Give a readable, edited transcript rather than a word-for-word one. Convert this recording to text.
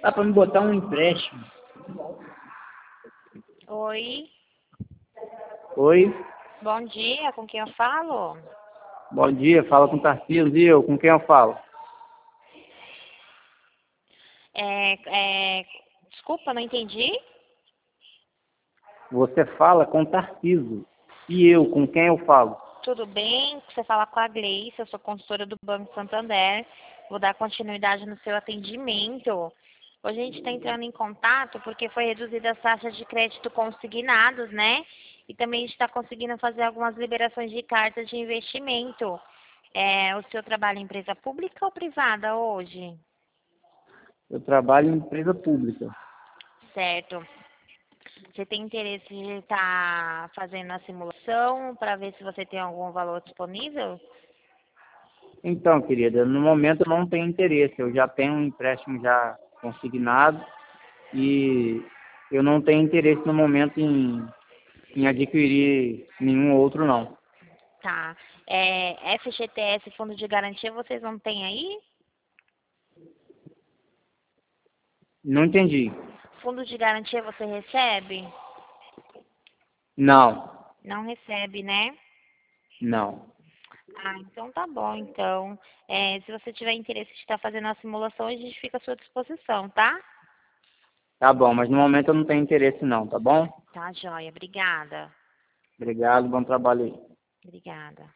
Dá para me botar um empréstimo? Oi, Oi, bom dia, com quem eu falo? bom dia, fala com o Tarcísio e eu, com quem eu falo? Desculpa, não entendi. Você fala com o Tarcísio e eu, com quem eu falo? Tudo bem? Você fala com a Gleice, eu sou consultora do Banco Santander. Vou dar continuidade no seu atendimento. Hoje a gente está entrando em contato porque foi reduzida as taxas de crédito consignados, né? E também a gente está conseguindo fazer algumas liberações de cartas de investimento. O seu trabalha em empresa pública ou privada hoje? Eu trabalho em empresa pública. Certo. Você tem interesse de estar fazendo a simulação para ver se você tem algum valor disponível? Então, querida, no momento eu não tenho interesse. Eu já tenho um empréstimo já consignado e eu não tenho interesse no momento em adquirir nenhum outro, não. Tá. FGTS, Fundo de Garantia, vocês não têm aí? Não entendi. Fundo de Garantia você recebe? Não, Não recebe, né? não. Ah, então tá bom, então. Se você tiver interesse de estar fazendo a simulação, a gente fica à sua disposição, tá? Tá bom, mas no momento eu não tenho interesse, não, tá bom? Tá, joia. Obrigada. Obrigado, bom trabalho aí. Obrigada.